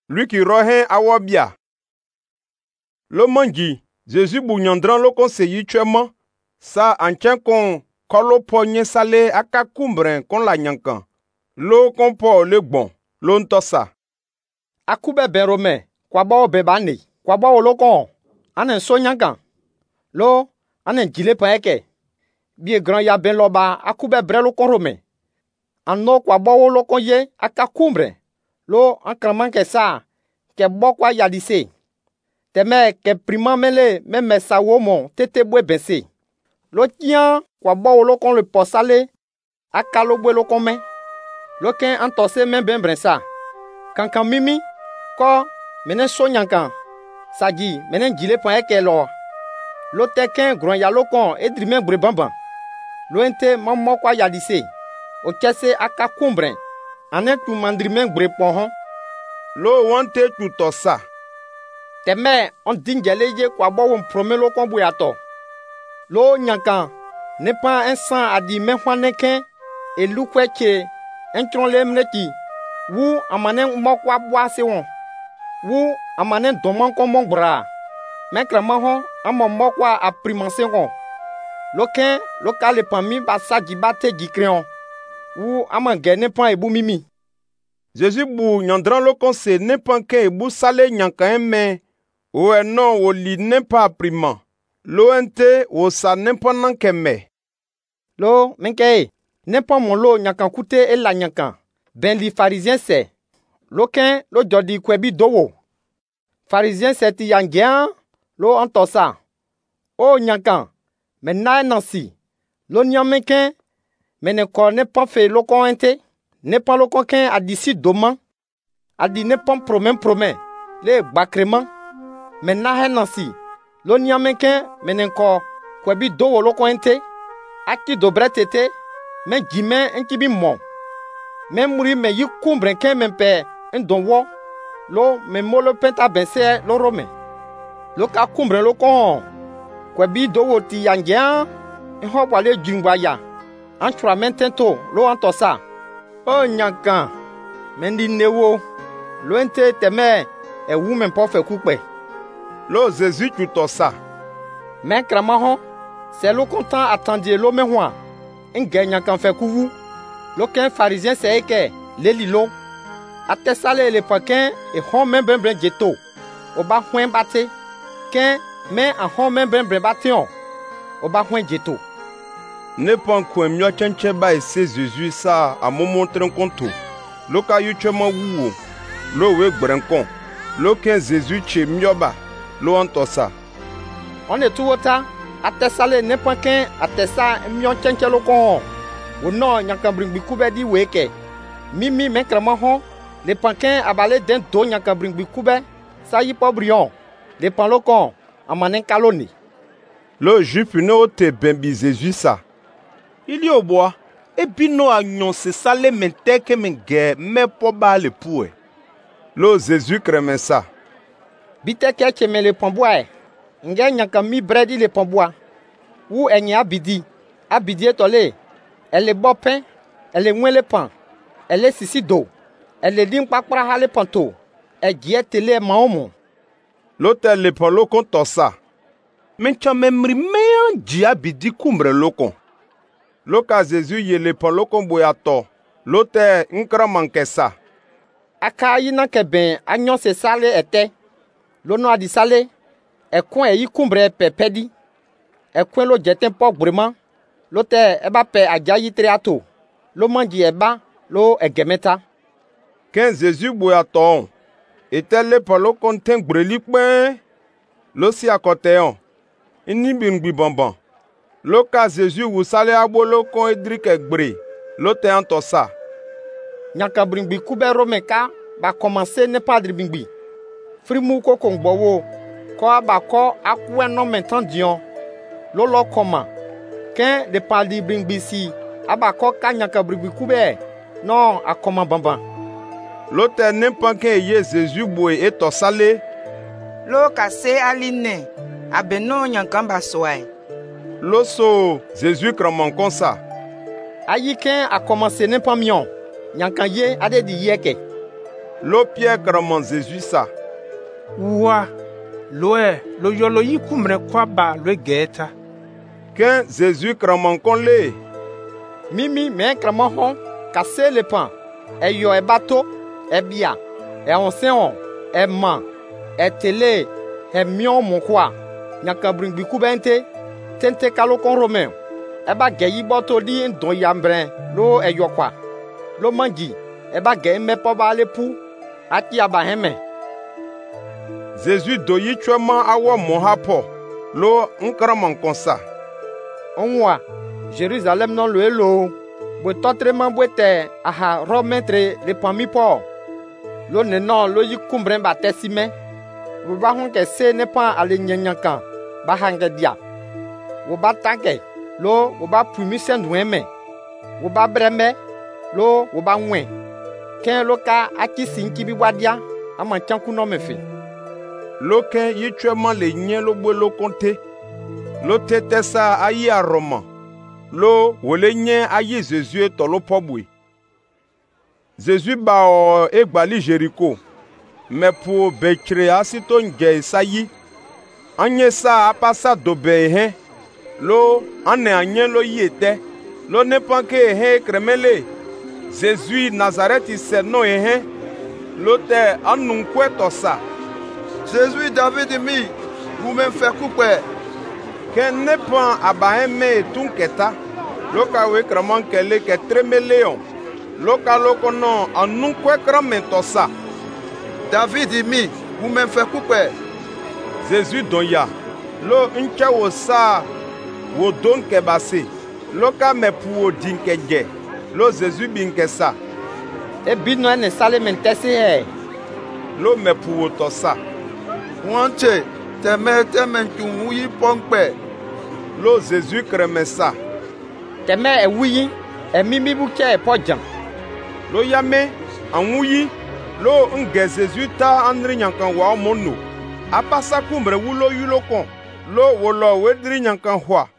Lui qui rohe awobia. Le mangi, Jésus bougnandran lo conseiller tuement. Sa anchen kon kolo ponye sale aka kumbren kon la nyankan. Lo kon po le bon, lo ntosa. Akube ben rome, kwa ba be bani, kwa ba lo kon. Anen so nyankan. Lo anen jile pa eke. Bie grand ya ben loba akube bre lo kon rome. Anno kwa ba lo kon ye aka kumbren. Lo ankraman ke sa ke bo kwa yadise. Teme ke prima mele me sa womo tete bwe bense. Lo tian kwa bo lo kon le posale aka lo bwe lo kon men. Lo ken antose men ben brensa. Kankan mimi ko menen so nyankan. Saji menen jile pa eke lo. Lo teken grand ya lo kon edri men bre bamban. Lo ente mammo kwa yadise. O kese aka kumbren. Anen tu mandri men bre pohon. Lo wante tu tosa. Teme on dingele je kwa bo won prome lo kon buyato. Lo nyankan ne pa ensan adi men hwaneken e lukweche entron lemneti wu amanen mokwa boase won. Wu amanen domon kon mongbra. Men krama ho amo mokwa aprimanse won. Lo ken lo kale pami ba saji bate gikreon. Wu amange ne pa ebu mimi. Jésus bou nyandran lo konse ne pan ke ebu sale nyankan men. O non o li ne pa priman. Lo ente o sa ne pan nan keme. Lo menke ne pan mon lo nyankan kute e la nyankan. Ben li pharisien se. Lo ken lo jodi kwebi dowo. Pharisien se ti yangian lo antosa. O nyankan mena nansi. Lo nyamenken menen ko ne pan fe lo kon ente. Ne pan lo kon ken adisi doman. Adi ne pan promen. Le bakreman. Mena he nansi. Lo nyamenken menen ko kwebi dowo lo kon ente. Aki dobre tete. Men jimen enkibi mon. Men muri men yi kumbren ken men pe ndonwo. Lo men molo penta bense lo rome. Lo ka kumbren lo kon. Kwebi dowo ti yangian. Enho wale jingwa ya. Anchura men tento lo antosa. O nyankan. Men di newo. Lo ente teme e wu men po fe kukpe. Lo Jésus tu tosa. Men krama ho. Se lo kontan atendie lo men hwa. Nge nyankan fe kuwu. Lo ken pharisien se eke leli lo. Ate sale le paken e hon men ben jeto. Oba hwen bate. Ken men a hon men ben bate on. Oba hwen jeto. Ne pan kwen myo chenche ba ese Jésus sa a mo montren konto. Lo ka yu chema wuwo. Lo we gbrenkon. Lo ken Jésus che myo ba. Lo antosa. On etuwota ate sale ne pan ken ate sa myo chenche lo kon. Wono nyankan bringbi kube di weke. Mimi men krama hon. Le pan ken abale den do nyankan bringbi kube. Sa yi po brion. Le pan lo kon amanen kaloni. Lo juif ne o te benbi Jésus sa. Il y au bois. Et puis no agnon se sale mente ke menge me po ba le pou. Lo Jésus kremen sa. Bite ke cheme le pamboa. Nge nyankan mi bredi le pamboa. Ou enye abidi. Abidi etole. Elle bo pen. Elle mwen le pan. Elle sisi do. Elle dim pakpra ha le panto. E gie tele maomo. Lo te le pan lo kon tosa. Men chame mri meyan ji abidi kumbre lo kon. Lo ka Jésus ye le pan lo kon boyato. Lo te nkra manke sa. Aka yi nan ke ben anyon se sale ete. Lo no adi sale. E kon e yi kumbre pepedi. E kon lo jeten pok breman. Lo te eba pe ajayi triato. Lo manji eba lo e gemeta. Ken Jésus boyato. Ete le pan lo kon ten brelik ben. Lo si akote yon. Ini bingbi bonbon. Lo ka Jésus wu sale abolo kon edrik ekbre. Lo te antosa. Nyankan bringbi kube romeka ba komanse ne padri bingbi. Frimu ko kongbowo. Ko ba ko akwe no mentan dion. Lo lo koma. Ken de padri bringbi si. Aba ko ka nyankan bringbi kube. Non akoma bamban. Lo te ne panke ye Jésus boue eto sale. Lo ka se aline. Abeno nyankan baswai. Lo so Jésus kraman kon sa. Ayi ken a commencé ne pas mion. Nyankan ye ade di yeke. lo Pierre kremon Jésus sa. Wa, loe, lo yolo yi kumre kwa ba lo geta. Quand Jésus kremon kon le. Mimi men kremon hon, kase le pan, e yo e bateau, e bia, e onseon, e man, e tele, e mion mon kwa, nyaka bringbi kubente, tente kalo kon romain. E ba ge yi boto di ndon yambren, lo e yo kwa. Lo mangi, e ba ge me po ba le pou, ati aba heme. Jésus do yi chouement awo mon hapo, lo nkremon kon sa. Onwa, Jérusalem non lo elo, bo totreman boete aha rometre le pami po. Lo nenon lo yi kumbren ba tesime, wo ba hon ke se ne pan ale nyanyankan, ba hange dia. Wo ba tanke, lo wo ba pumi sendweme, wo ba breme, lo wo ba wen. Ken lo ka aki sinki bi wadia, ama chanku no mefe. Lo ken yi chouement le nyen lo bo lo konte. Lo tete sa ayi a Roma. Lo wole nyen ayi Jésus to lo pobwe. Jésus ba o egbali Jéricho. Mais pour bekre asito nge sayi. Anye sa apasa dobe hen. Lo ane anye lo yete. Lo ne panke hen kremele. Jésus Nazareth se no hen. Lo te anunkwe to sa. Jésus David mi, vous me faites couper. Ken ne pan abaheme tunketa. Loka we kremon kele ke tremeleon. Loka loko non anunkwe kramen to sa. David mi, vous me faites couper. Jésus donya. Lo nche wo sa wo don ke base. Loka me pu wo dinke ge. Lo Jésus binke sa. E bino ene sale mentese he. Lo me pu wo to sa. Wanche, teme yi pongpe. Lo Jésus kreme sa. Teme e wuyi, e mimi buke e pojan. Lo yame, anwuyi, lo nge Jésus ta andri nyankan wa mono. Apasa kumbre wulo yulo kon. Lo wolo wedri nyankan hwa.